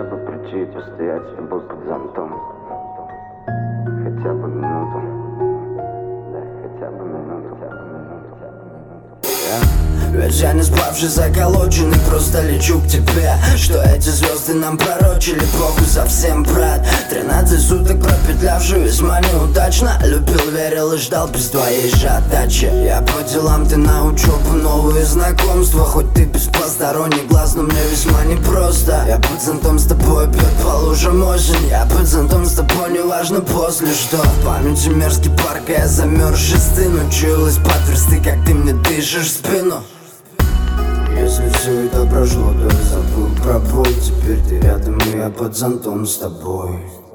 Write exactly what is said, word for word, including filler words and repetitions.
бы прийти и постоять с тобой под зонтом. Хотя бы минуту. Да, хотя бы минуту, хотя бы минуту, хотя бы минуту. Ведь я не спавший, заколоченный, просто лечу к тебе. Что эти звезды нам пророчили, похуй совсем, брат. Тринадцать суток пропетлявший весьма неудачно. Любил, верил и ждал без твоей же отдачи. Я по делам, ты на учебу, новые знакомства. Хоть ты без посторонних глаз, но мне весьма непросто. Я под зонтом с тобой, бьет по лужам осень. Я под зонтом с тобой, неважно после что. В памяти мерзкий парк, а я замерзший стыну. Училась под версты, как ты мне дышишь в спину. Если все это прошло, то я забыл про боль. Теперь ты рядом, и я под зонтом с тобой.